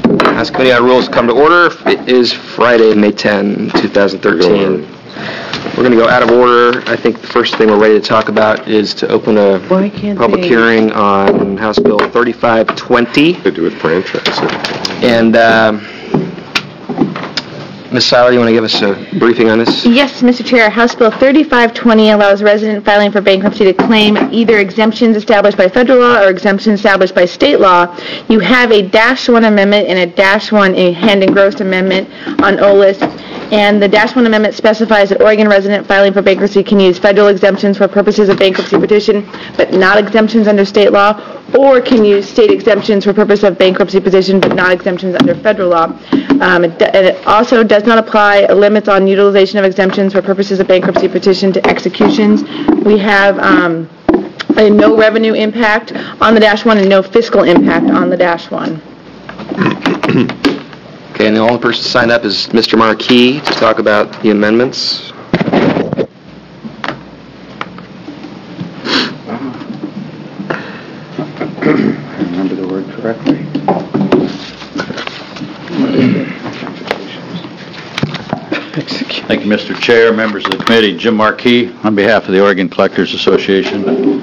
House Committee on Rules come to order. It is Friday, May 10, 2013. We're going to go out of order. I think the first thing we're ready to talk about is to open a public hearing on House Bill 3520. To do with franchise. And Ms. Seiler, you want to give us a briefing on this? Yes, Mr. Chair. House Bill 3520 allows resident filing for bankruptcy to claim either exemptions established by federal law or exemptions established by state law. You have a -1 amendment and a -1 hand and gross amendment on OLIS. And the -1 amendment specifies that Oregon resident filing for bankruptcy can use federal exemptions for purposes of bankruptcy petition, but not exemptions under state law, or can use state exemptions for purpose of bankruptcy petition, but not exemptions under federal law. It also does not apply limits on utilization of exemptions for purposes of bankruptcy petition to executions. We have a no revenue impact on the -1 and no fiscal impact on the -1. Okay, and the only person signed up is Mr. Marquis to talk about the amendments. I remember the word correctly. Thank you, Mr. Chair, members of the committee. Jim Marquis on behalf of the Oregon Collectors Association.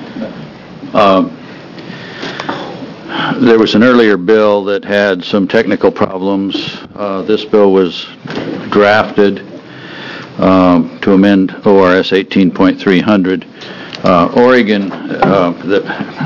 There was an earlier bill that had some technical problems. This bill was drafted to amend ORS 18.300. Oregon, the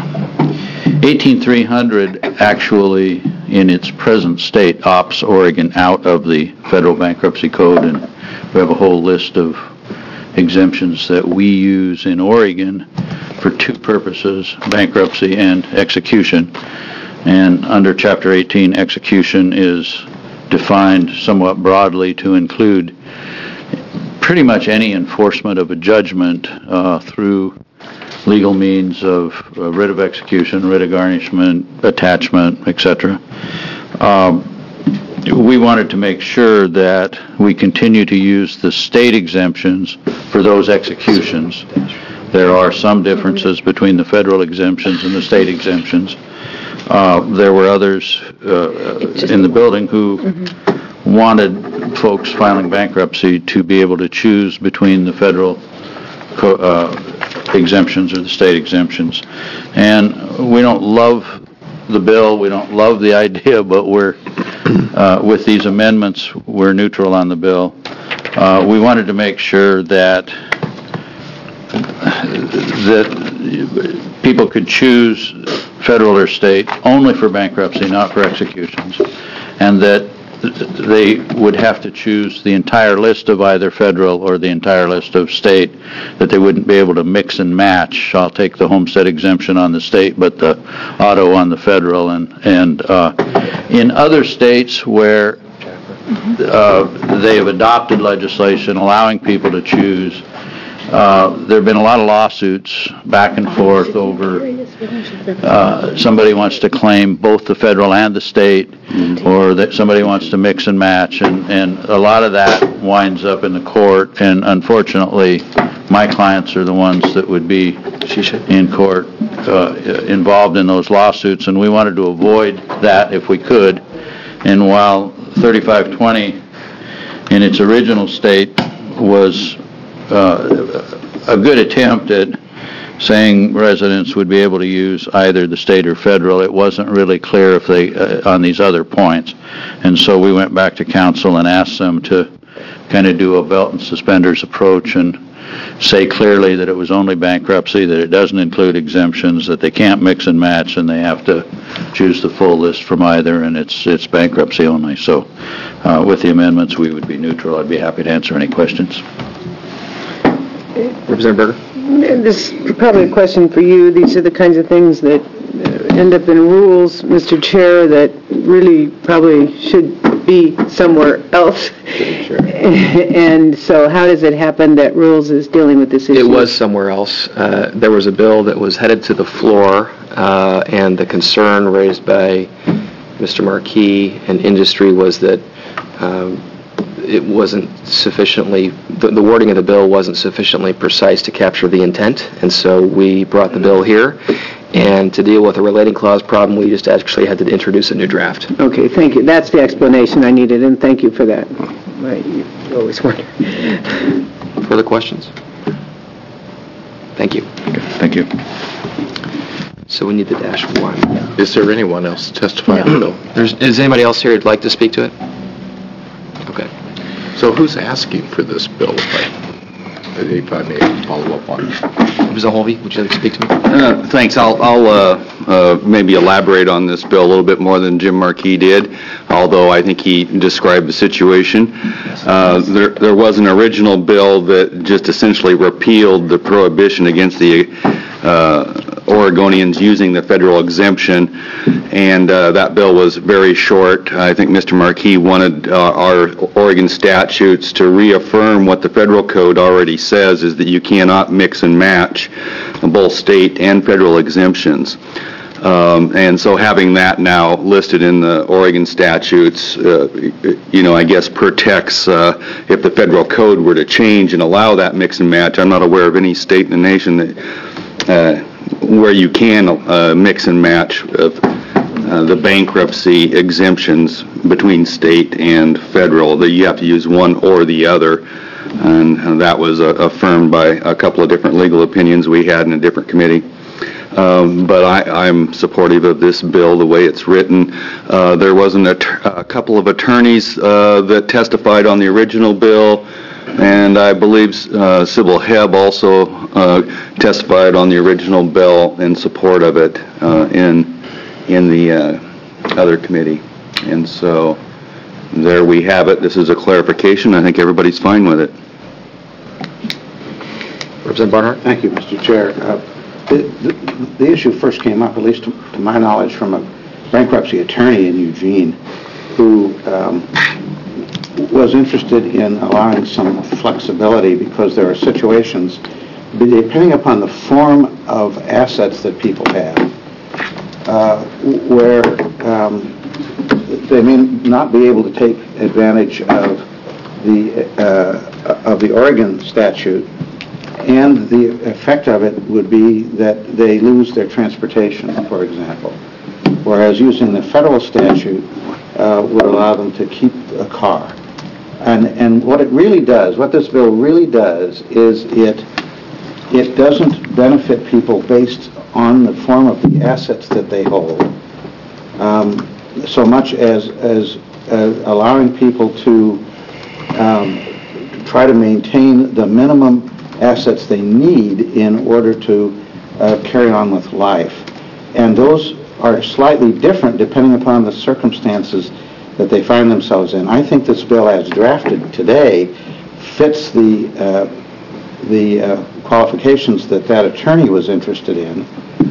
18300 actually, in its present state, opts Oregon out of the federal bankruptcy code, and we have a whole list of exemptions that we use in Oregon for two purposes, bankruptcy and execution. And under Chapter 18, execution is defined somewhat broadly to include pretty much any enforcement of a judgment through legal means of writ of execution, writ of garnishment, attachment, etc. We wanted to make sure that we continue to use the state exemptions for those executions. There are some differences between the federal exemptions and the state exemptions. There were others in the building who wanted folks filing bankruptcy to be able to choose between the federal exemptions or the state exemptions. And we don't love the bill, we don't love the idea, but we're with these amendments, we're neutral on the bill. We wanted to make sure that people could choose federal or state only for bankruptcy, not for executions, and that they would have to choose the entire list of either federal or the entire list of state, that they wouldn't be able to mix and match. I'll take the homestead exemption on the state, but the auto on the federal. And in other states where they have adopted legislation allowing people to choose, there have been a lot of lawsuits back and forth over somebody wants to claim both the federal and the state, or that somebody wants to mix and match, and a lot of that winds up in the court, and unfortunately my clients are the ones that would be in court involved in those lawsuits, and we wanted to avoid that if we could. And while 3520 in its original state was a good attempt at saying residents would be able to use either the state or federal, it wasn't really clear if they on these other points. And so we went back to council and asked them to kind of do a belt and suspenders approach and say clearly that it was only bankruptcy, that it doesn't include exemptions, that they can't mix and match, and they have to choose the full list from either, and it's bankruptcy only. So with the amendments, we would be neutral. I'd be happy to answer any questions. Representative Berger? This is probably a question for you. These are the kinds of things that end up in rules, Mr. Chair, that really probably should be somewhere else. Sure. And so how does it happen that rules is dealing with this issue? It was somewhere else. There was a bill that was headed to the floor, and the concern raised by Mr. Marquis and industry was that it wasn't sufficiently, the wording of the bill wasn't sufficiently precise to capture the intent, and so we brought the bill here. And to deal with a relating clause problem, we just actually had to introduce a new draft. Okay, thank you. That's the explanation I needed, and thank you for that. You always wonder. Further questions? Thank you. Thank you. So we need the -1. Is there anyone else testifying on the bill? Is anybody else here who'd like to speak to it? Okay. So who's asking for this bill, if I may follow up on it? Mr. Holvey, would you like to speak to me? Thanks. I'll maybe elaborate on this bill a little bit more than Jim Markey did, although I think he described the situation. There was an original bill that just essentially repealed the prohibition against the Oregonians using the federal exemption, and that bill was very short. I think Mr. Markey wanted our Oregon statutes to reaffirm what the federal code already says, is that you cannot mix and match both state and federal exemptions. And so having that now listed in the Oregon statutes, I guess protects if the federal code were to change and allow that mix and match. I'm not aware of any state in the nation that where you can mix and match the bankruptcy exemptions between state and federal, that you have to use one or the other. And that was affirmed by a couple of different legal opinions we had in a different committee. But I'm supportive of this bill the way it's written. There wasn't a couple of attorneys that testified on the original bill, and I believe Sybil Hebb also testified on the original bill in support of it in the other committee. And so there we have it. This is a clarification. I think everybody's fine with it. Representative Barnhart? Thank you, Mr. Chair. The issue first came up, at least to my knowledge, from a bankruptcy attorney in Eugene who was interested in allowing some flexibility because there are situations, depending upon the form of assets that people have, where they may not be able to take advantage of the Oregon statute, and the effect of it would be that they lose their transportation, for example, whereas using the federal statute would allow them to keep a car. And what it really does, what this bill really does, is it doesn't benefit people based on the form of the assets that they hold, so much as allowing people to try to maintain the minimum assets they need in order to carry on with life. And those are slightly different depending upon the circumstances that they find themselves in. I think this bill as drafted today fits the qualifications that attorney was interested in,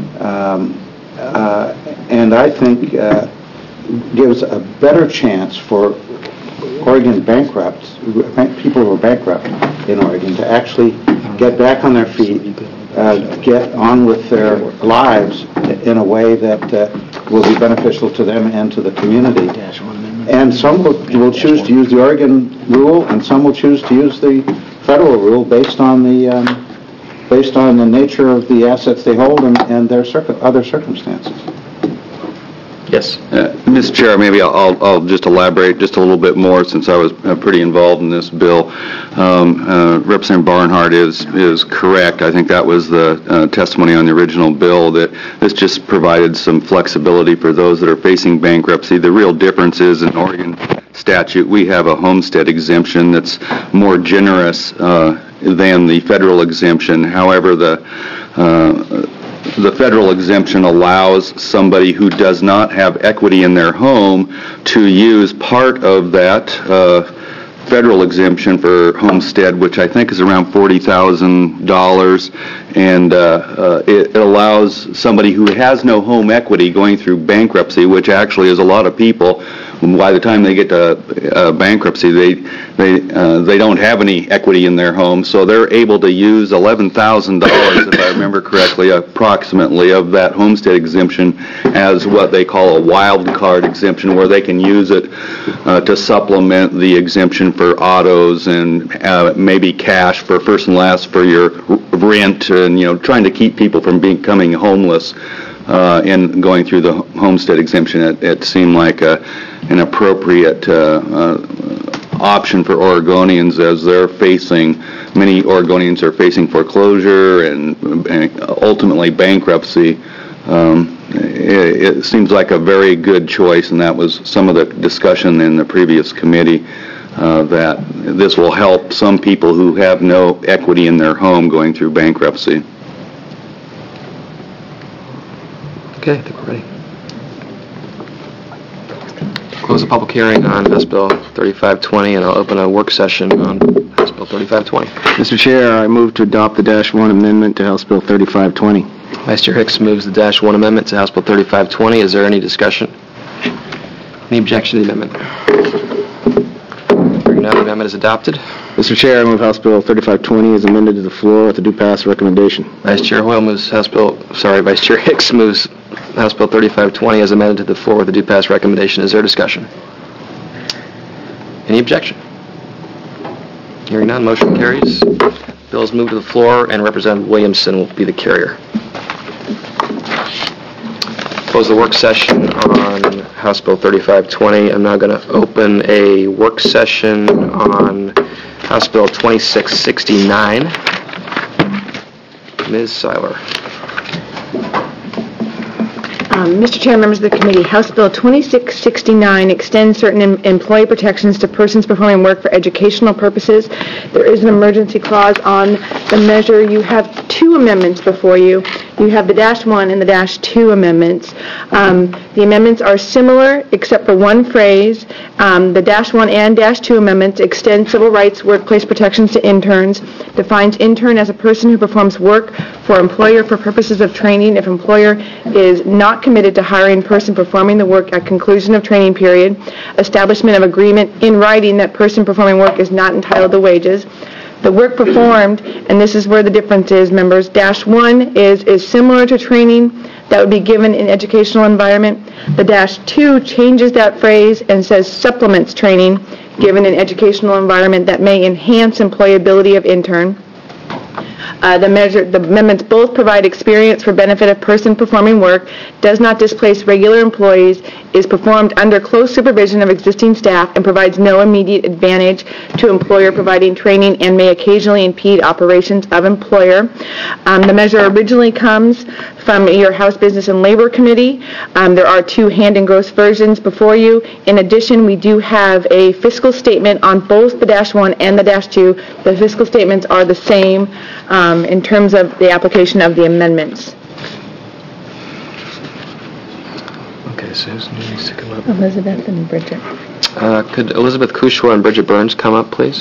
and I think gives a better chance for Oregon bankrupts, people who are bankrupt in Oregon, to actually get back on their feet, get on with their lives in a way that will be beneficial to them and to the community. And some will choose to use the Oregon rule, and some will choose to use the federal rule based on the nature of the assets they hold and their other circumstances. Yes. Mr. Chair, maybe I'll just elaborate just a little bit more since I was pretty involved in this bill. Representative Barnhart is correct. I think that was the testimony on the original bill, that this just provided some flexibility for those that are facing bankruptcy. The real difference is in Oregon statute, we have a homestead exemption that's more generous than the federal exemption. However, the federal exemption allows somebody who does not have equity in their home to use part of that federal exemption for homestead, which I think is around $40,000, and it allows somebody who has no home equity going through bankruptcy, which actually is a lot of people. By the time they get to bankruptcy, they don't have any equity in their home, so they're able to use $11,000, if I remember correctly, approximately, of that homestead exemption as what they call a wild card exemption, where they can use it to supplement the exemption for autos and maybe cash for first and last for your rent, and trying to keep people from becoming homeless and going through the homestead exemption. It seemed like an appropriate option for Oregonians as many Oregonians are facing foreclosure and ultimately bankruptcy. It seems like a very good choice, and that was some of the discussion in the previous committee, that this will help some people who have no equity in their home going through bankruptcy. Okay, I think we're ready. Close the public hearing on House Bill 3520, and I'll open a work session on House Bill 3520. Mr. Chair, I move to adopt the -1 amendment to House Bill 3520. Vice Chair Hicks moves the -1 amendment to House Bill 3520. Is there any discussion? Any objection to the amendment? Hearing none, the amendment is adopted. Mr. Chair, I move House Bill 3520 is amended to the floor with a due pass recommendation. Vice Chair Hicks moves House Bill 3520 as amended to the floor with a due pass recommendation. Is there discussion? Any objection? Hearing none, motion carries. Bill is moved to the floor, and Representative Williamson will be the carrier. Close the work session on House Bill 3520. I'm now going to open a work session on House Bill 2669. Ms. Seiler. Mr. Chair, members of the committee, House Bill 2669 extends certain employee protections to persons performing work for educational purposes. There is an emergency clause on the measure. You have two amendments before you. You have the -1 and the -2 amendments. The amendments are similar except for one phrase. The -1 and -2 amendments extend civil rights workplace protections to interns, defines intern as a person who performs work for employer for purposes of training if employer is not committed to hiring person performing the work at conclusion of training period, establishment of agreement in writing that person performing work is not entitled to wages. The work performed, and this is where the difference is, members, -1 is similar to training that would be given in educational environment. The -2 changes that phrase and says supplements training given in educational environment that may enhance employability of intern. The amendments both provide experience for benefit of person performing work, does not displace regular employees, is performed under close supervision of existing staff, and provides no immediate advantage to employer providing training and may occasionally impede operations of employer. The measure originally comes from your House Business and Labor Committee. There are two hand and gross versions before you. In addition, we do have a fiscal statement on both the -1 and the -2. The fiscal statements are the same in terms of the application of the amendments. Okay, so who needs to come up? Elizabeth and Bridget. Could Elizabeth Kushwa and Bridget Burns come up, please?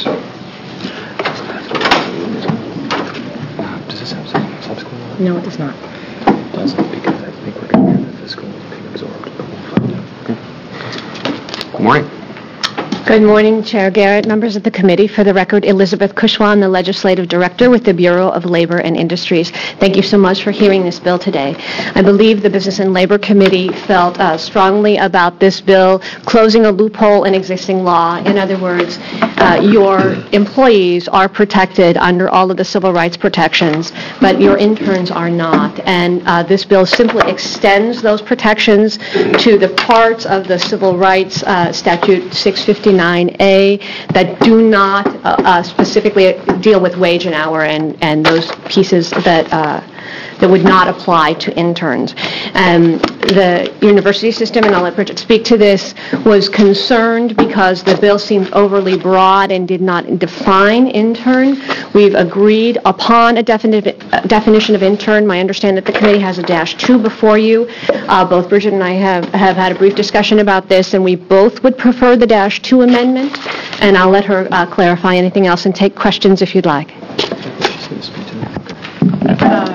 Does this have subsequent? No, it does not. It doesn't, because I think we're going to have the fiscal being absorbed, but we'll find out. Good morning. Good morning, Chair Garrett, members of the committee. For the record, Elizabeth Kushwan, the Legislative Director with the Bureau of Labor and Industries. Thank you so much for hearing this bill today. I believe the Business and Labor Committee felt strongly about this bill closing a loophole in existing law. In other words, your employees are protected under all of the civil rights protections, but your interns are not. And this bill simply extends those protections to the parts of the civil rights statute 659A that do not specifically deal with wage and hour and those pieces that would not apply to interns. The university system, and I'll let Bridget speak to this, was concerned because the bill seemed overly broad and did not define intern. We've agreed upon a definition of intern. I understand that the committee has a -2 before you. Both Bridget and I have had a brief discussion about this, and we both would prefer the -2 amendment, and I'll let her clarify anything else and take questions if you'd like.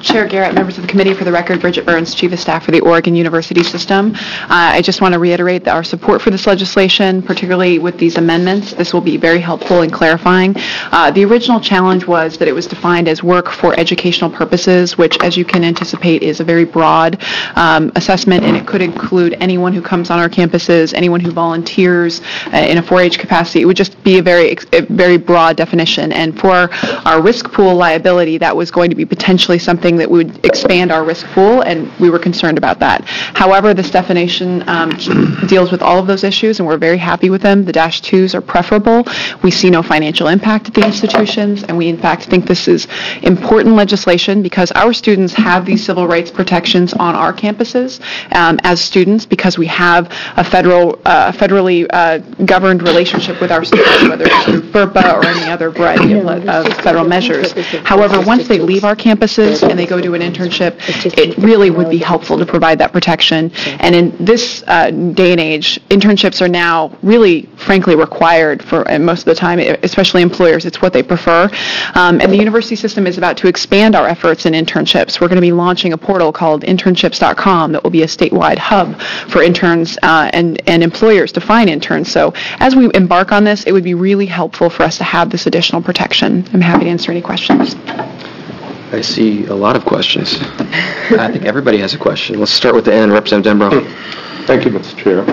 Chair Garrett, members of the committee, for the record, Bridget Burns, Chief of Staff for the Oregon University System. I just want to reiterate that our support for this legislation, particularly with these amendments, this will be very helpful in clarifying. The original challenge was that it was defined as work for educational purposes, which, as you can anticipate, is a very broad assessment, and it could include anyone who comes on our campuses, anyone who volunteers in a 4-H capacity. It would just be a very broad definition. And for our risk pool liability, that was going to be potentially something that would expand our risk pool, and we were concerned about that. However, this definition deals with all of those issues, and we're very happy with them. The -2s are preferable. We see no financial impact at the institutions, and we, in fact, think this is important legislation because our students have these civil rights protections on our campuses as students because we have a federally governed relationship with our students, whether it's through FERPA or any other variety of federal measures. However, once they leave our campuses and they go to an internship, it really would be helpful to provide that protection. And in this day and age, internships are now really, frankly, required for most of the time, especially employers. It's what they prefer. And the university system is about to expand our efforts in internships. We're going to be launching a portal called internships.com that will be a statewide hub for interns and employers to find interns. So as we embark on this, it would be really helpful for us to have this additional protection. I'm happy to answer any questions. I see a lot of questions. I think everybody has a question. Let's start with the end. Representative Denbrough. Thank you, Mr. Chair.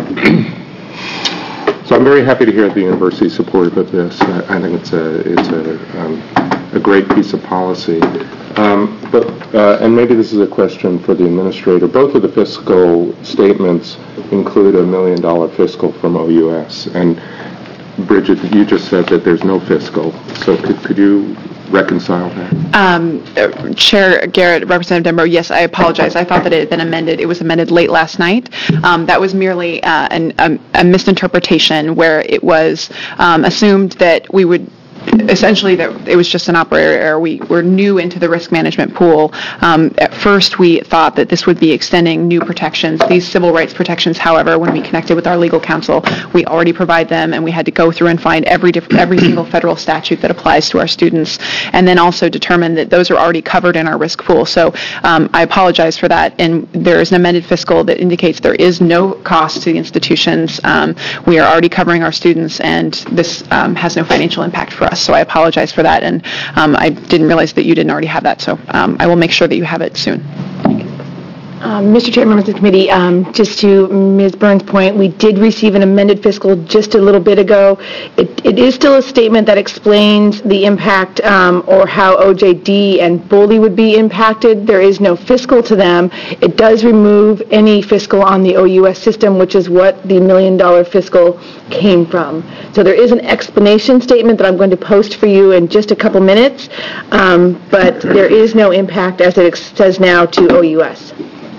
So I'm very happy to hear the university supportive of this. I think it's a great piece of policy. And maybe this is a question for the administrator. Both of the fiscal statements include $1 million fiscal from OUS. And Bridget, you just said that there's no fiscal. So could you reconcile that? Chair Garrett, Representative Denbrough, yes, I apologize. I thought that it had been amended. It was amended late last night. That was merely a misinterpretation where it was assumed that we would essentially that it was just an operator error. We were new into the risk management pool. At first, we thought that this would be extending new protections. These civil rights protections, however, when we connected with our legal counsel, we already provide them, and we had to go through and find every single federal statute that applies to our students, and then also determine that those are already covered in our risk pool. So I apologize for that, and there is an amended fiscal that indicates there is no cost to the institutions. We are already covering our students, and this has no financial impact for us. So I apologize for that, and I didn't realize that you didn't already have that, so I will make sure that you have it soon. Mr. Chair, members of the committee, just to Ms. Burns' point, we did receive an amended fiscal just a little bit ago. It is still a statement that explains the impact or how OJD and BOLI would be impacted. There is no fiscal to them. It does remove any fiscal on the OUS system, which is what the $1 million fiscal came from. So there is an explanation statement that I'm going to post for you in just a couple minutes, but there is no impact, as it says now, to OUS.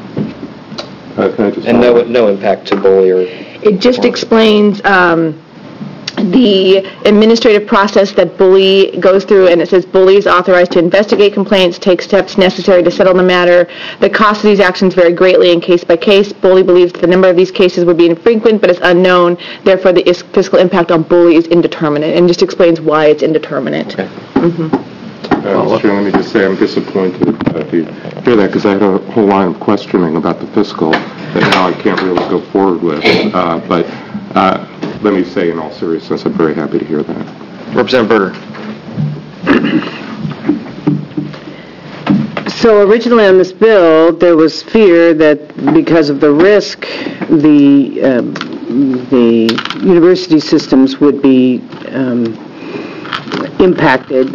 And no impact to BOLI or... It just explains the administrative process that BOLI goes through, and it says BOLI is authorized to investigate complaints, take steps necessary to settle the matter. The cost of these actions vary greatly in case by case. BOLI believes that the number of these cases would be infrequent, but it's unknown. Therefore, the fiscal impact on BOLI is indeterminate, and just explains why it's indeterminate. Okay. Mr. Chair, let me just say I'm disappointed if you hear that, because I had a whole line of questioning about the fiscal that now I can't really go forward with. But let me say in all seriousness, I'm very happy to hear that. Representative Berger. So originally on this bill, there was fear that because of the risk, the university systems would be impacted.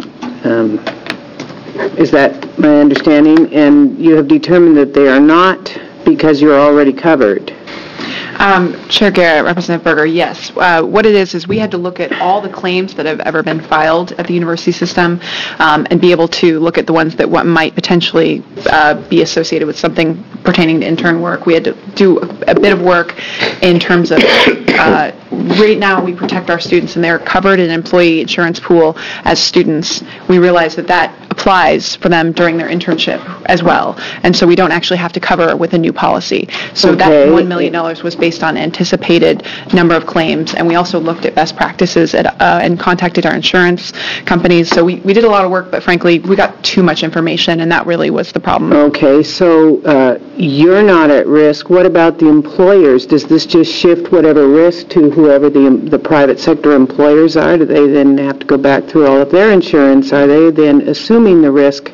Is that my understanding? And you have determined that they are not because you're already covered. Chair Garrett, Representative Berger, yes. What it is we had to look at all the claims that have ever been filed at the university system and be able to look at the ones that might potentially be associated with something pertaining to intern work. We had to do a bit of work in terms of right now we protect our students and they're covered in employee insurance pool as students. We realize that applies for them during their internship as well. And so we don't actually have to cover with a new policy. So that $1 million was based on anticipated number of claims. And we also looked at best practices and contacted our insurance companies. So we did a lot of work, but frankly, we got too much information, and that really was the problem. Okay, so you're not at risk. What about the employers? Does this just shift whatever risk to whoever the private sector employers are? Do they then have to go back through all of their insurance? Are they then assuming the risk?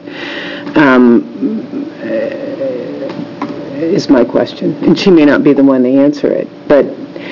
Is my question. And she may not be the one to answer it. But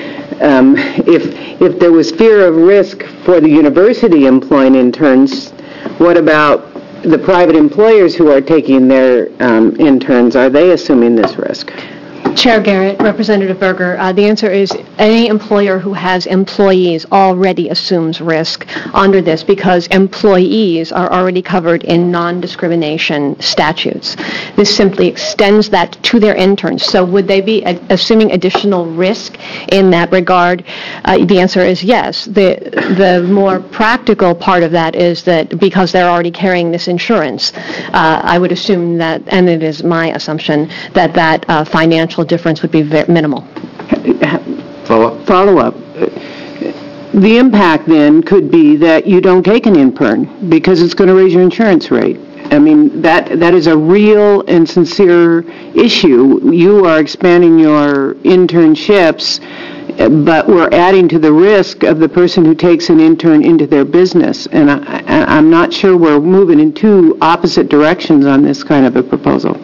if there was fear of risk for the university employing interns, what about the private employers who are taking their interns? Are they assuming this risk? Chair Garrett, Representative Berger, the answer is any employer who has employees already assumes risk under this because employees are already covered in non-discrimination statutes. This simply extends that to their interns. So would they be assuming additional risk in that regard? The answer is yes. The more practical part of that is that because they're already carrying this insurance, I would assume that, and it is my assumption, that financial difference would be minimal. Follow-up. The impact then could be that you don't take an intern because it's going to raise your insurance rate. I mean, that is a real and sincere issue. You are expanding your internships, but we're adding to the risk of the person who takes an intern into their business. And I'm not sure we're moving in two opposite directions on this kind of a proposal.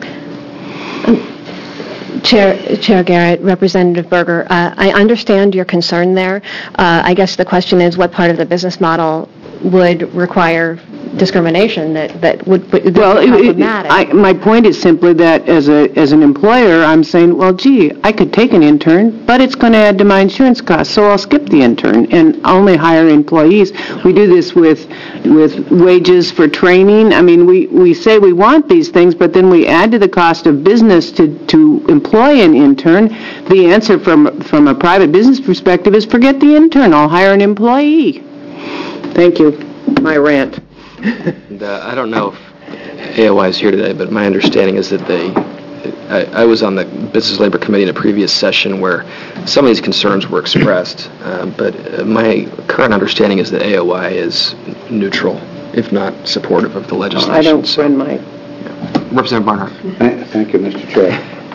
Chair Garrett, Representative Berger, I understand your concern there. I guess the question is what part of the business model would require discrimination that would be problematic. My point is simply that as an employer, I'm saying, well, gee, I could take an intern, but it's going to add to my insurance costs, so I'll skip the intern and only hire employees. We do this with wages for training. I mean, we say we want these things, but then we add to the cost of business to employ an intern. The answer from a private business perspective is forget the intern, I'll hire an employee. Thank you. My rant. And, I don't know if AOI is here today, but my understanding is that I was on the Business Labor Committee in a previous session where some of these concerns were expressed, but my current understanding is that AOI is neutral, if not supportive of the legislation. I don't friend my... Representative Barnhart. Thank you, Mr. Chair.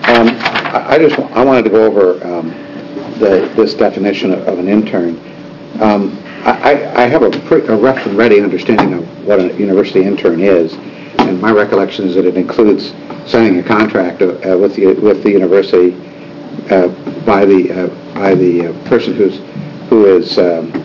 I wanted to go over this definition of an intern. I have a rough and ready understanding of what a university intern is, and my recollection is that it includes signing a contract with the university by the person who is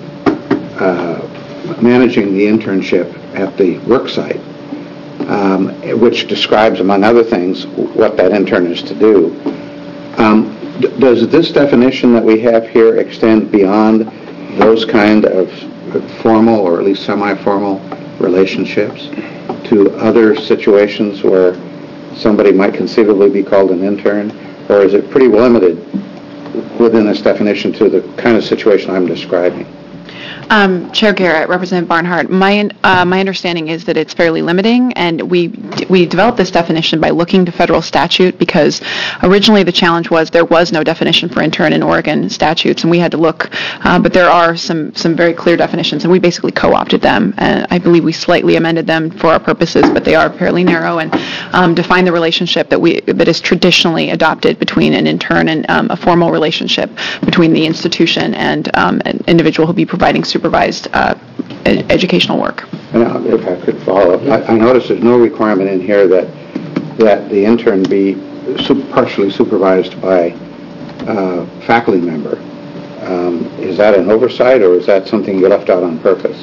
managing the internship at the work site, which describes, among other things, what that intern is to do. Does this definition that we have here extend beyond those kind of formal or at least semi-formal relationships to other situations where somebody might conceivably be called an intern, or is it pretty limited within this definition to the kind of situation I'm describing? Chair Garrett, Representative Barnhart, my understanding is that it's fairly limiting, and we developed this definition by looking to federal statute because originally the challenge was there was no definition for intern in Oregon statutes, and we had to look, but there are some very clear definitions, and we basically co-opted them. I believe we slightly amended them for our purposes, but they are fairly narrow and define the relationship that is traditionally adopted between an intern and a formal relationship between the institution and an individual who will be providing supervised educational work. And if I could follow up, I noticed there's no requirement in here that the intern be partially supervised by a faculty member. Is that an oversight, or is that something you left out on purpose?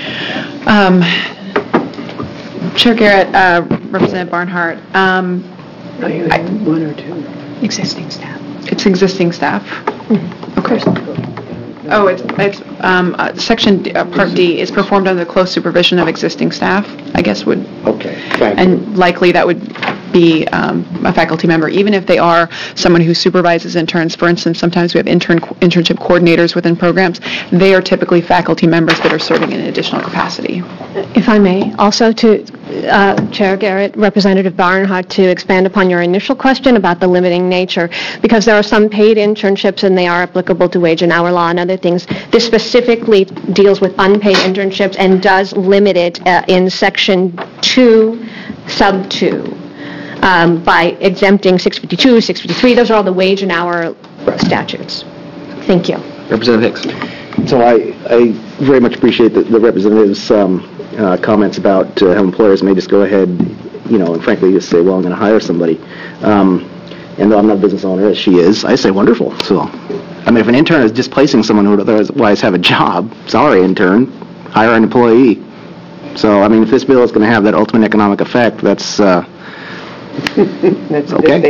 Chair Garrett, Representative Barnhart. One or two. Existing staff. It's existing staff. Okay. Oh, it's Section Part D is performed under the close supervision of existing staff, I guess would. Okay, thank you. And likely that would be a faculty member, even if they are someone who supervises interns. For instance, sometimes we have internship coordinators within programs. They are typically faculty members that are serving in an additional capacity. If I may, also to Chair Garrett, Representative Barnhart, to expand upon your initial question about the limiting nature, because there are some paid internships and they are applicable to wage and hour law and other things. This specifically deals with unpaid internships and does limit it in Section 2, Sub 2, by exempting 652, 653. Those are all the wage and hour statutes. Thank you. Representative Hicks. So I very much appreciate the representative's comments about how employers may just go ahead, and frankly just say, well, I'm going to hire somebody. And though I'm not a business owner, as she is, I say wonderful. So, I mean, if an intern is displacing someone who would otherwise have a job, sorry, intern, hire an employee. So, I mean, if this bill is going to have that ultimate economic effect, that's That's okay.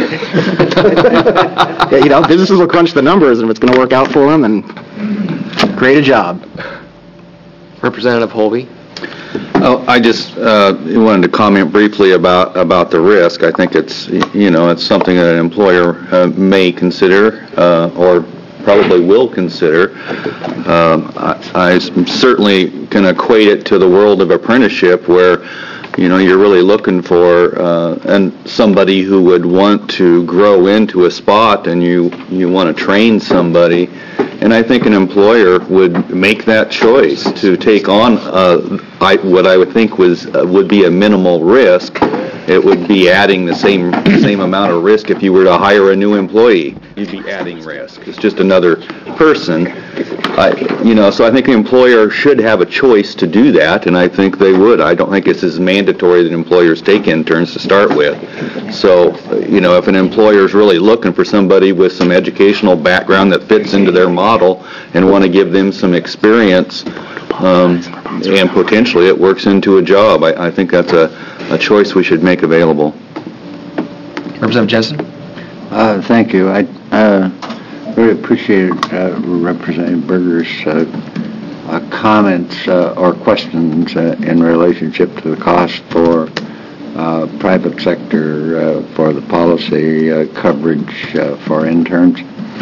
Yeah, businesses will crunch the numbers, and if it's going to work out for them, then create a job. Representative Holby. Oh, I just wanted to comment briefly about the risk. I think it's something that an employer may consider or probably will consider. I certainly can equate it to the world of apprenticeship, where you're really looking for somebody who would want to grow into a spot, and you want to train somebody. And I think an employer would make that choice to take on what I would think would be a minimal risk. It would be adding the same amount of risk if you were to hire a new employee. You'd be adding risk. It's just another person. So I think the employer should have a choice to do that, and I think they would. I don't think it's as mandatory that employers take interns to start with. So, if an employer is really looking for somebody with some educational background that fits into their model and want to give them some experience, and potentially it works into a job, I think that's a choice we should make available. Representative Jensen. Thank you. I very appreciate Representative Berger's comments or questions in relationship to the cost for private sector for the policy coverage for interns.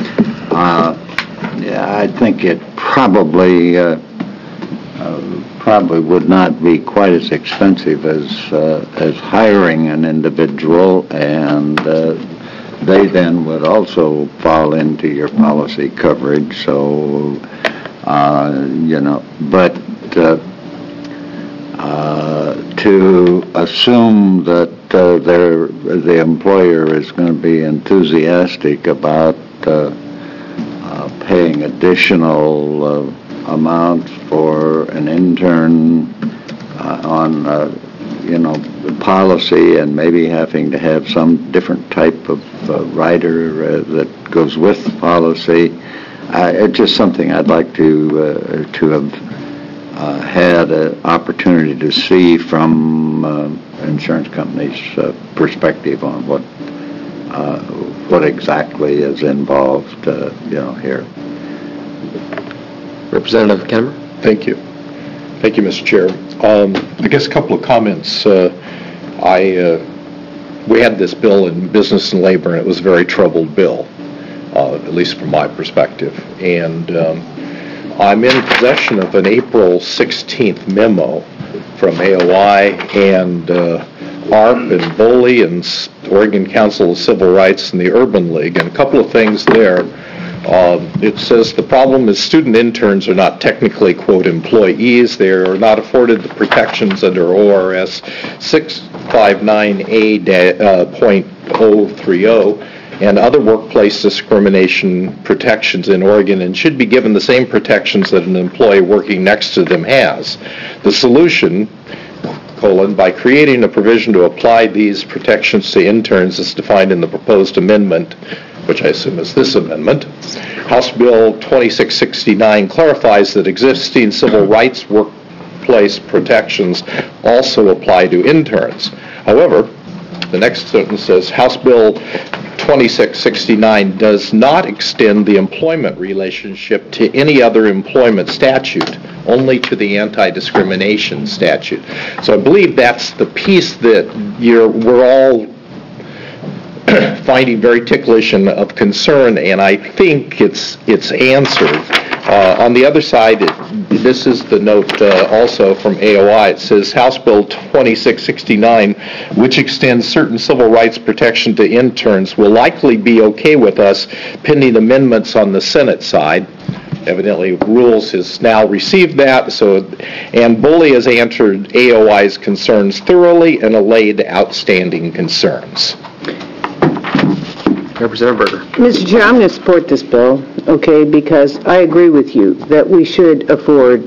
I think it probably would not be quite as expensive as hiring an individual, and they then would also fall into your policy coverage. So, but to assume that the employer is going to be enthusiastic about paying additional amounts for an intern on policy, and maybe having to have some different type of rider that goes with the policy. It's just something I'd like to have had an opportunity to see from insurance companies' perspective on what exactly is involved, here. Representative Kemmer. Thank you. Thank you, Mr. Chair. I guess a couple of comments. We had this bill in Business and Labor, and it was a very troubled bill, at least from my perspective. And I'm in possession of an April 16th memo from AOI and ARP and BOLI and Oregon Council of Civil Rights and the Urban League, and a couple of things there. It says the problem is student interns are not technically, quote, employees. They are not afforded the protections under ORS 659A.030 and other workplace discrimination protections in Oregon, and should be given the same protections that an employee working next to them has. The solution, by creating a provision to apply these protections to interns as defined in the proposed amendment, which I assume is this amendment. House Bill 2669 clarifies that existing civil rights workplace protections also apply to interns. However, the next sentence says House Bill 2669 does not extend the employment relationship to any other employment statute, only to the anti-discrimination statute. So I believe that's the piece that we're all finding very ticklish and of concern, and I think it's answered. On the other side, this is the note also from AOI. It says House Bill 2669, which extends certain civil rights protection to interns, will likely be okay with us pending amendments on the Senate side. Evidently, Rules has now received that, and Bully has answered AOI's concerns thoroughly and allayed outstanding concerns. Representative Berger. Mr. Chair, I'm going to support this bill, okay, because I agree with you that we should afford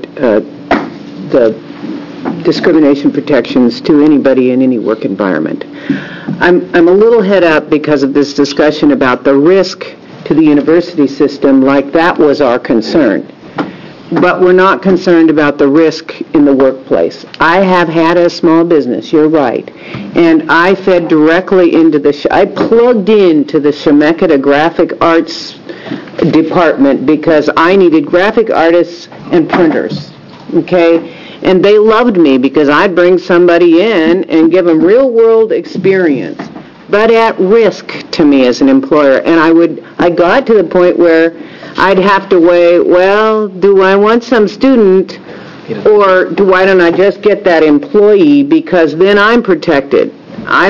the discrimination protections to anybody in any work environment. I'm a little head up because of this discussion about the risk to the university system, like that was our concern. But we're not concerned about the risk in the workplace. I have had a small business, you're right, and I fed directly into I plugged into the Chemeketa Graphic Arts department because I needed graphic artists and printers, okay? And they loved me because I'd bring somebody in and give them real-world experience, but at risk to me as an employer. And I got to the point where I'd have to weigh, well, do I want some student or why don't I just get that employee because then I'm protected. I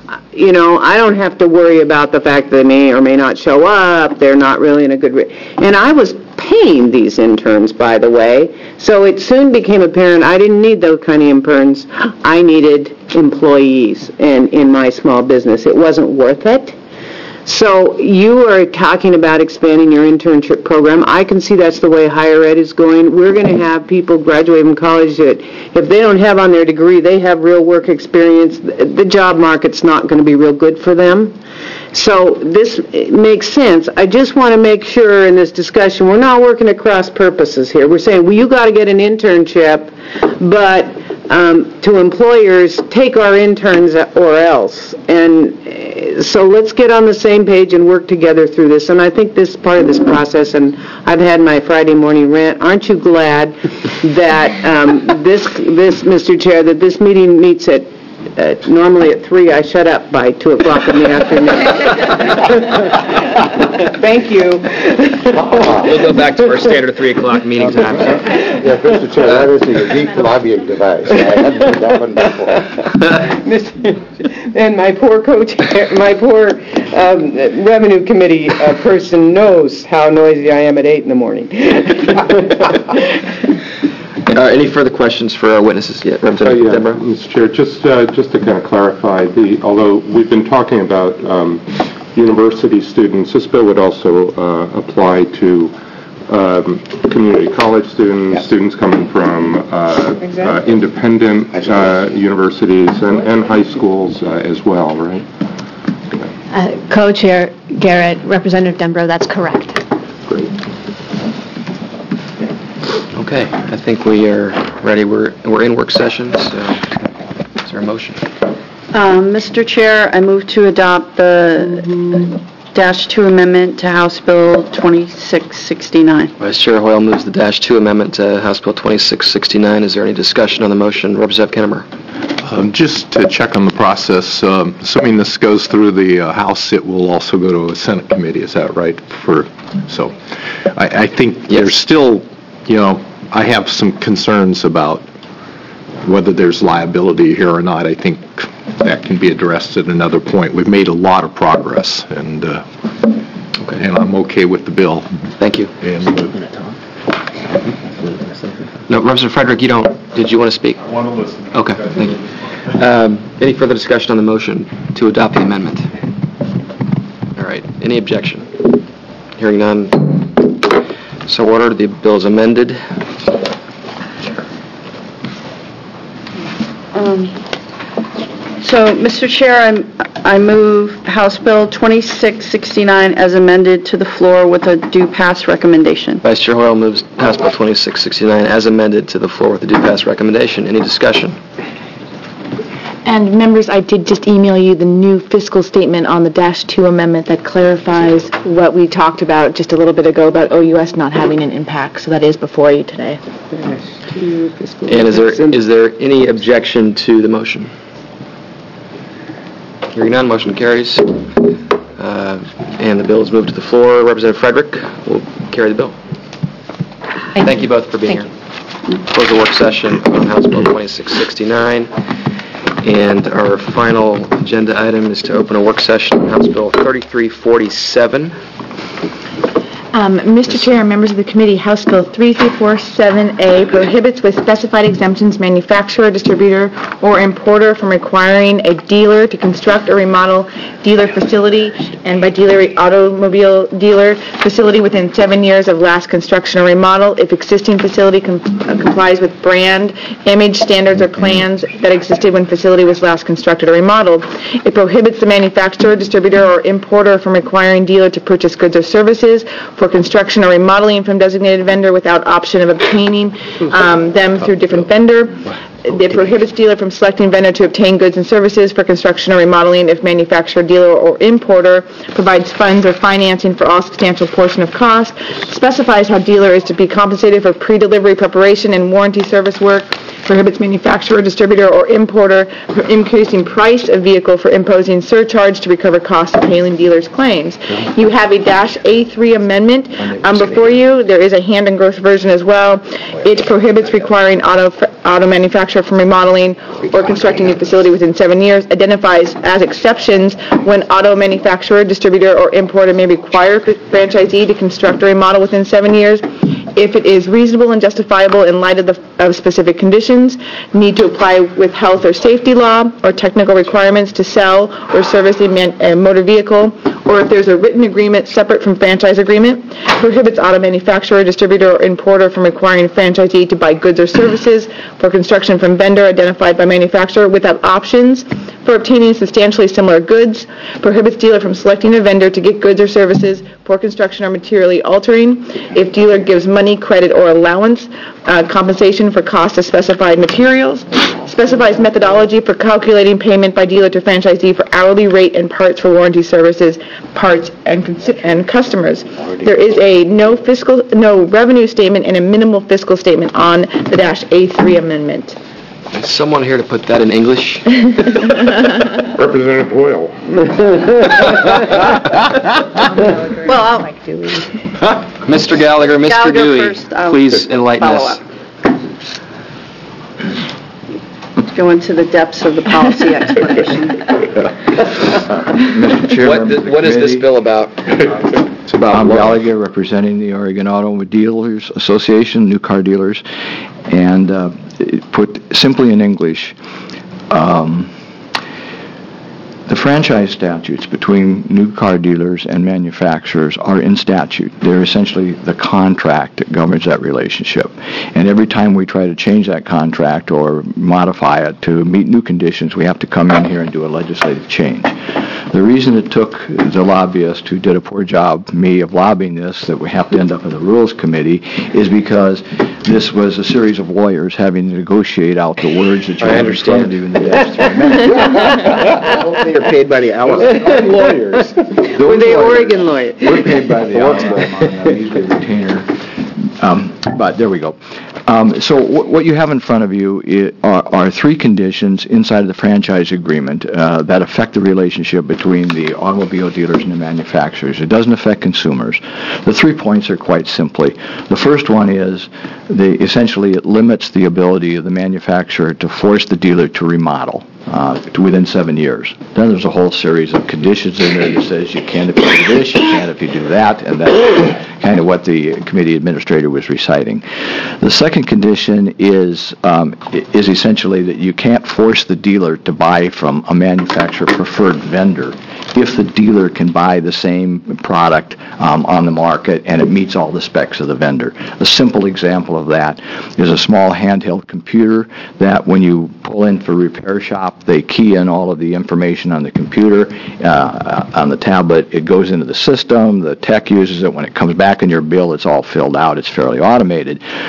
don't have to worry about the fact that they may or may not show up. They're not really in a good... And I was paying these interns, by the way, so it soon became apparent I didn't need those kind of interns. I needed employees in my small business. It wasn't worth it. So you are talking about expanding your internship program. I can see that's the way higher ed is going. We're going to have people graduate from college that if they don't have on their degree, they have real work experience. The job market's not going to be real good for them. So this makes sense. I just want to make sure in this discussion we're not working at cross purposes here. We're saying, well, you got to get an internship, but to employers, take our interns or else. And so let's get on the same page and work together through this. And I think this is part of this process, and I've had my Friday morning rant. Aren't you glad that this, Mr. Chair, that this meeting meets at normally at 3, I shut up by 2 o'clock in the afternoon. Thank you. We'll go back to our standard 3 o'clock meeting time. Yeah, Mr. Chair, that is a unique lobbying device. I hadn't heard that one before. And my poor co-chair, my poor Revenue Committee person knows how noisy I am at 8 in the morning. Any further questions for our witnesses yet? Representative Denbrough? Mr. Chair, just to kind of clarify, although we've been talking about university students, this bill would also apply to community college students, students coming from independent universities and high schools as well, right? Co-Chair Garrett, Representative Denbrough, that's correct. Great. Okay, I think we are ready. We're in work session, so is there a motion? Mr. Chair, I move to adopt the -2 amendment to House Bill 2669. Vice Chair Hoyle moves the -2 amendment to House Bill 2669. Is there any discussion on the motion? Representative Kinnemer. Just to check on the process, assuming this goes through the House, it will also go to a Senate committee. Is that right? So I think there's still, I have some concerns about whether there's liability here or not. I think that can be addressed at another point. We've made a lot of progress, and I'm okay with the bill. Thank you. No, Representative Frederick, did you want to speak? I want to listen. Okay, thank you. Any further discussion on the motion to adopt the amendment? All right, any objection? Hearing none. So ordered. The bill is amended. So, Mr. Chair, I move House Bill 2669 as amended to the floor with a due pass recommendation. Vice Chair Hoyle moves House Bill 2669 as amended to the floor with a due pass recommendation. Any discussion? And members, I did just email you the new fiscal statement on the -2 amendment that clarifies what we talked about just a little bit ago about OUS not having an impact. So that is before you today. And is there any objection to the motion? Hearing none, motion carries. And the bill is moved to the floor. Representative Frederick will carry the bill. Thank you both for being here. Close the work session on House Bill 2669. And our final agenda item is to open a work session on House Bill 3347. Mr. Chair and members of the committee, House Bill 3347A prohibits with specified exemptions manufacturer, distributor, or importer from requiring a dealer to construct or remodel dealer facility, and by dealer, automobile dealer facility within 7 years of last construction or remodel if existing facility complies with brand, image, standards, or plans that existed when facility was last constructed or remodeled. It prohibits the manufacturer, distributor, or importer from requiring dealer to purchase goods or services for construction or remodeling from designated vendor without option of obtaining them through different vendor. It prohibits dealer from selecting vendor to obtain goods and services for construction or remodeling if manufacturer, dealer, or importer provides funds or financing for all substantial portion of cost, specifies how dealer is to be compensated for pre-delivery preparation and warranty service work, prohibits manufacturer, distributor, or importer from increasing price of vehicle for imposing surcharge to recover costs of hailing dealers' claims. You have a -A3 amendment before you. There is a hand and growth version as well. It prohibits requiring auto manufacturer from remodeling or constructing new facility within 7 years, identifies as exceptions when auto manufacturer, distributor, or importer may require franchisee to construct or remodel within 7 years. If it is reasonable and justifiable in light of specific conditions, need to apply with health or safety law or technical requirements to sell or service a motor vehicle, or if there's a written agreement separate from franchise agreement, prohibits auto manufacturer, distributor, or importer from requiring franchisee to buy goods or services for construction from vendor identified by manufacturer without options for obtaining substantially similar goods, prohibits dealer from selecting a vendor to get goods or services for construction or materially altering, if dealer gives money, credit, or allowance, compensation for cost of specified materials, specifies methodology for calculating payment by dealer to franchisee for hourly rate and parts for warranty services, parts, and customers. There is a no revenue statement and a minimal fiscal statement on the -A3 amendment. Is someone here to put that in English? Representative Boyle. Well, Mr. Gallagher, Mr. Gallagher Dewey, first, I'll please enlighten follow us. up. Go into the depths of the policy explanation. Mr. Chairman, What is this bill about? It's about I'm Gallagher, representing the Oregon Automobile Dealers Association, new car dealers, and put simply in English, the franchise statutes between new car dealers and manufacturers are in statute. They're essentially the contract that governs that relationship. And every time we try to change that contract or modify it to meet new conditions, we have to come in here and do a legislative change. The reason it took the lobbyist who did a poor job, me, of lobbying this, that we have to end up in the Rules Committee, is because this was a series of lawyers having to negotiate out the words that you have in front of you in the next 3 minutes. They're paid by the hour. Lawyers. Were they Oregon lawyers? We're paid by the hour. I'm usually a retainer. But there we go. So what you have in front of you are 3 conditions inside of the franchise agreement that affect the relationship between the automobile dealers and the manufacturers. It doesn't affect consumers. The 3 points are quite simply. The first one is essentially it limits the ability of the manufacturer to force the dealer to remodel to within 7 years. Then there's a whole series of conditions in there that says you can't if you do this, you can't if you do that, and that's kind of what the committee administrator was reciting. The second condition is essentially that you can't force the dealer to buy from a manufacturer-preferred vendor if the dealer can buy the same product on the market and it meets all the specs of the vendor. A simple example of that is a small handheld computer that when you pull in for repair shop, they key in all of the information on the computer, on the tablet. It goes into the system. The tech uses it. When it comes back in your bill, it's all filled out. It's fairly automated.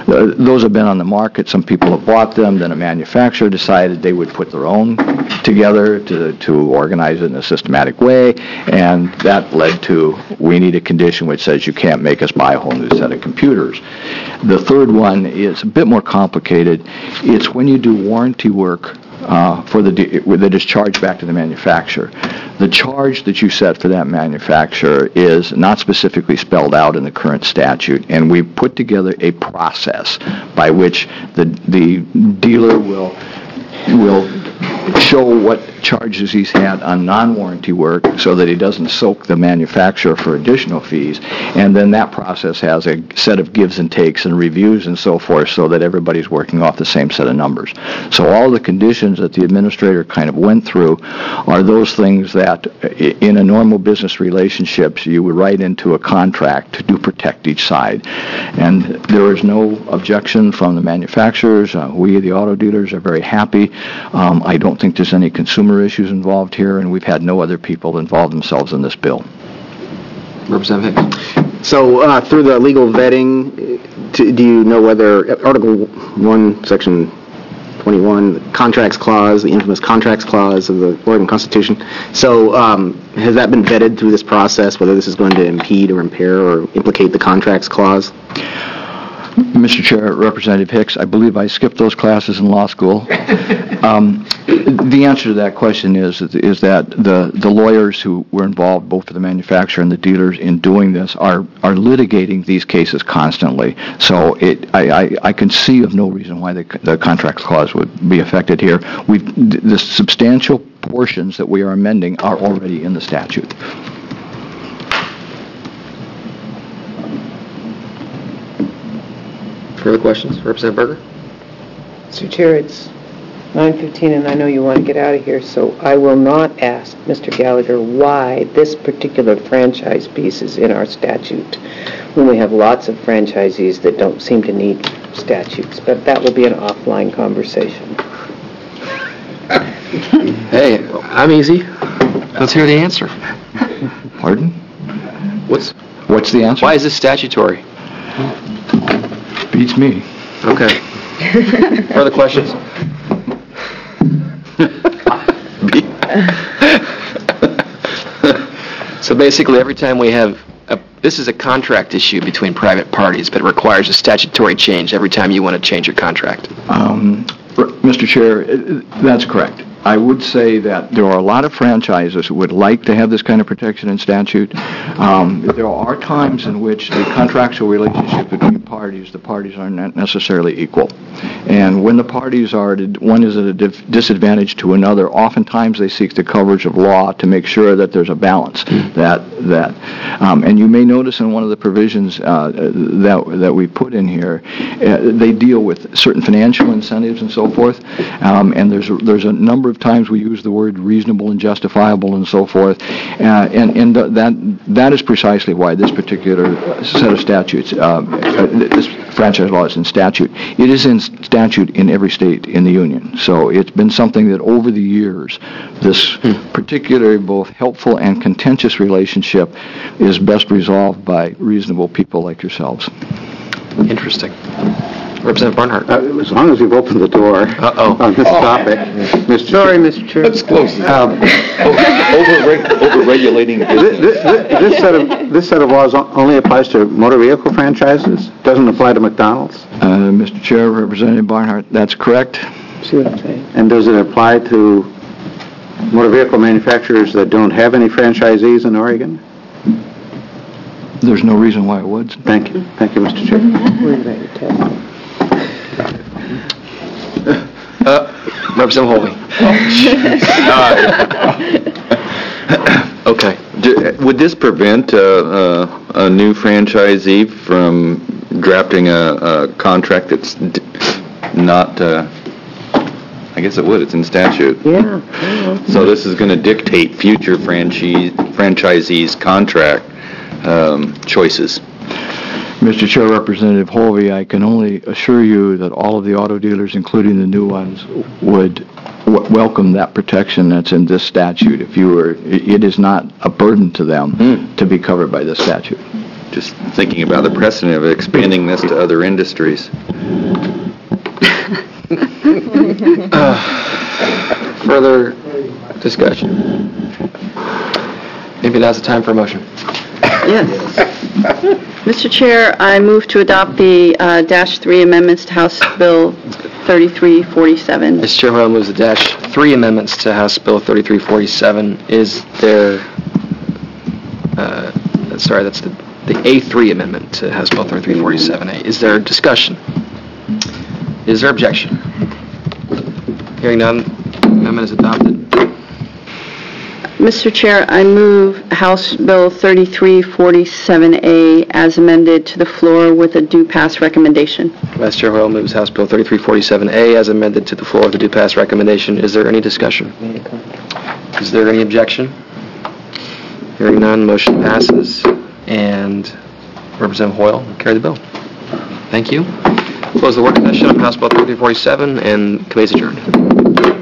those have been on the market. Some people have bought them. Then a manufacturer decided they would put their own together to organize it in a systematic way, and that led to, we need a condition which says you can't make us buy a whole new set of computers. The third one is a bit more complicated. It's when you do warranty work that is charged back to the manufacturer. The charge that you set for that manufacturer is not specifically spelled out in the current statute, and we put together a process by which the dealer will show what charges he's had on non-warranty work so that he doesn't soak the manufacturer for additional fees, and then that process has a set of gives and takes and reviews and so forth so that everybody's working off the same set of numbers. So all the conditions that the administrator kind of went through are those things that in a normal business relationships you would write into a contract to protect each side. And there is no objection from the manufacturers. We, the auto dealers, are very happy. I don't think there's any consumer issues involved here, and we've had no other people involve themselves in this bill. Representative Hicks. So through the legal vetting, do you know whether Article 1, Section 21, Contracts Clause, the infamous Contracts Clause of the Oregon Constitution, so has that been vetted through this process, whether this is going to impede or impair or implicate the Contracts Clause? Mr. Chair, Representative Hicks, I believe I skipped those classes in law school. The answer to that question is that the lawyers who were involved, both for the manufacturer and the dealers, in doing this are litigating these cases constantly. So I can see of no reason why the Contracts Clause would be affected here. The substantial portions that we are amending are already in the statute. Further questions? Representative Berger? Mr. Chair, it's 9:15, and I know you want to get out of here, so I will not ask Mr. Gallagher why this particular franchise piece is in our statute when we have lots of franchisees that don't seem to need statutes, but that will be an offline conversation. Hey, I'm easy. Let's hear the answer. Pardon? What's the answer? Why is this statutory? Beats me. Okay. Further questions? So basically, every time we have this is a contract issue between private parties, but it requires a statutory change every time you want to change your contract. Mr. Chair, that's correct. I would say that there are a lot of franchises who would like to have this kind of protection in statute. There are times in which the contractual relationship between the parties are not necessarily equal. And when the parties are, one is at a disadvantage to another, oftentimes they seek the coverage of law to make sure that there's a balance. And you may notice in one of the provisions that we put in here, they deal with certain financial incentives and so forth. And there's a number of times we use the word reasonable and justifiable and so forth, and that is precisely why this particular set of statutes, this franchise law is in statute. It is in statute in every state in the union. So it's been something that over the years, this particularly both helpful and contentious relationship is best resolved by reasonable people like yourselves. Interesting. Representative Barnhart. As long as you've opened the door on this topic. Sorry, Mr. Chair. Let's close this. Over-regulating business. This set of laws only applies to motor vehicle franchises? Doesn't apply to McDonald's? Mr. Chair, Representative Barnhart, that's correct. See what I'm saying? And does it apply to motor vehicle manufacturers that don't have any franchisees in Oregon? There's no reason why it would. Thank you. Thank you, Mr. Chair. Representative Holvey. Okay. Would this prevent a new franchisee from drafting a contract that's not, I guess it would, it's in statute. Yeah. So this is going to dictate future franchisees' contract choices. Mr. Chair, Representative Holvey, I can only assure you that all of the auto dealers, including the new ones, would welcome that protection that's in this statute. It is not a burden to them to be covered by this statute. just thinking about the precedent of expanding this to other industries. Further discussion? Maybe now's the time for a motion. Yes. Mr. Chair, I move to adopt the -3 amendments to House Bill 3347. Vice Chair Hoyle moves the -3 amendments to House Bill 3347. Is there, sorry, that's the A3 amendment to House Bill 3347A. Is there discussion? Is there objection? Hearing none, amendment is adopted. Mr. Chair, I move House Bill 3347A as amended to the floor with a due pass recommendation. Vice Chair Hoyle moves House Bill 3347A as amended to the floor with a due pass recommendation. Is there any discussion? Is there any objection? Hearing none, motion passes, and Representative Hoyle will carry the bill. Thank you. Close the work session on House Bill 3347, and committee is adjourned.